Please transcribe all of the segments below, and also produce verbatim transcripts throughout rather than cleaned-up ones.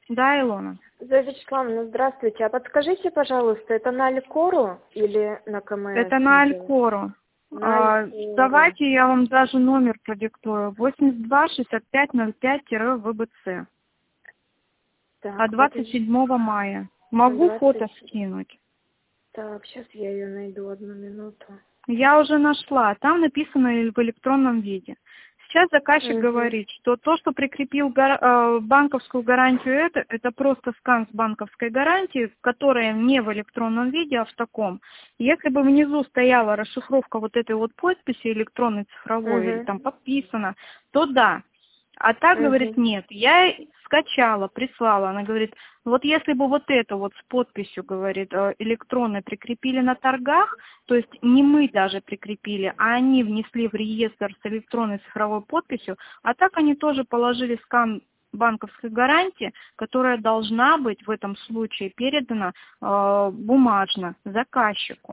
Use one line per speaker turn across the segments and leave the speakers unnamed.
Да, Илона.
Зоя Вячеславовна, здравствуйте. А подскажите, пожалуйста, это на Алькору или на КМС?
Это на Алькору.
На
А,
Алькору.
давайте я вам даже номер продиктую. восемьдесят два шестьдесят пять ноль пять вэ бэ цэ.
Так,
От двадцать седьмого мая. Могу
двадцать
фото скинуть.
Так, сейчас я ее найду, одну минуту.
Я уже нашла. Там написано в электронном виде. Сейчас заказчик
Угу.
говорит, что то, что прикрепил гар- э, банковскую гарантию, это, это просто скан с банковской гарантией, которая не в электронном виде, а в таком. Если бы внизу стояла расшифровка вот этой вот подписи электронной цифровой, или
Угу.
там подписано, то да. А так,
Угу.
говорит, нет. Я скачала, прислала. Она говорит, вот если бы вот это вот с подписью, говорит, электронной прикрепили на торгах, то есть не мы даже прикрепили, а они внесли в реестр с электронной цифровой подписью, а так они тоже положили скан банковской гарантии, которая должна быть в этом случае передана э, бумажно заказчику.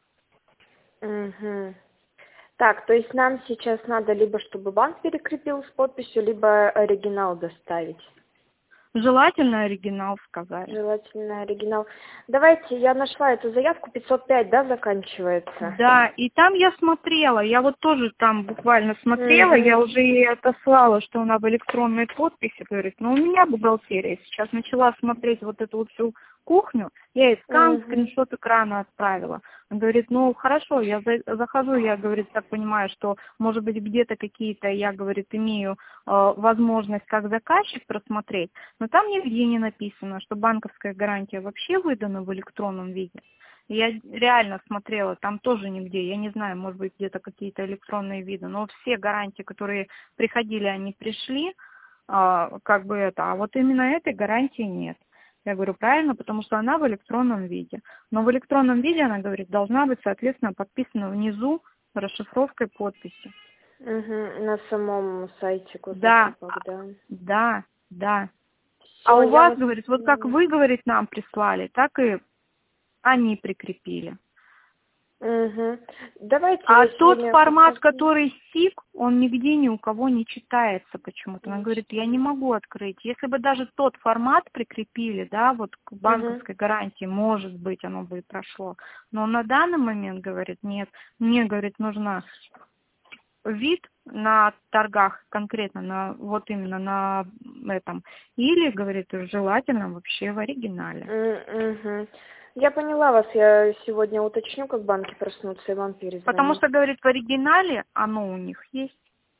Угу. Так, то есть нам сейчас надо либо чтобы банк перекрепил с подписью, либо оригинал доставить.
Желательно оригинал, сказали.
Желательно оригинал. Давайте, я нашла эту заявку, пятьсот пять, да, заканчивается?
Да, и там я смотрела, я вот тоже там буквально смотрела,
Угу.
я уже ей отослала, что она в электронной подписи, говорит, но у меня бухгалтерия сейчас начала смотреть вот эту вот всю кухню, я ей скан,
Угу.
скриншот экрана отправила. Она говорит, ну хорошо, я за, захожу, я, говорит, так понимаю, что может быть где-то какие-то, я, говорит, имею э, возможность как заказчик просмотреть, но там нигде не написано, что банковская гарантия вообще выдана в электронном виде. Я реально смотрела, там тоже нигде, я не знаю, может быть, где-то какие-то электронные виды, но все гарантии, которые приходили, они пришли, а, как бы это, а вот именно этой гарантии нет. Я говорю, правильно, потому что она в электронном виде. Но в электронном виде, она говорит, должна быть, соответственно, подписана внизу расшифровкой подписи.
Угу. На самом сайте
Да,
госзакупок, да.
да, да.
Всё,
А у
я
вас,
вас
говорит, вот как
поняла.
вы, говорит, нам прислали, так и они прикрепили.
Угу. Давайте
А
я
тот
сегодня
формат,
посмотрю.
который сик, он нигде ни у кого не читается почему-то. Она говорит, я не могу открыть. Если бы даже тот формат прикрепили, да, вот к
Угу.
банковской гарантии, может быть, оно бы и прошло. Но на данный момент, говорит, нет. Мне, говорит, нужна вид на торгах, конкретно на вот именно на этом. Или, говорит, желательно вообще в оригинале.
Угу. Я поняла вас, я сегодня уточню, как банки проснутся, и вам перезвоню.
Потому что, говорит, в оригинале оно у них есть.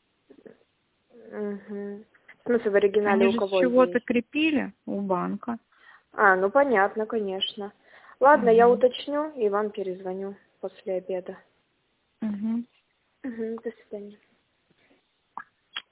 Угу. В смысле, в оригинале
Они
у
же с
кого
чего-то
есть?
крепили у банка.
А, ну понятно, конечно. Ладно, я
Угу.
уточню и вам перезвоню после обеда.
Угу.
Угу, до свидания.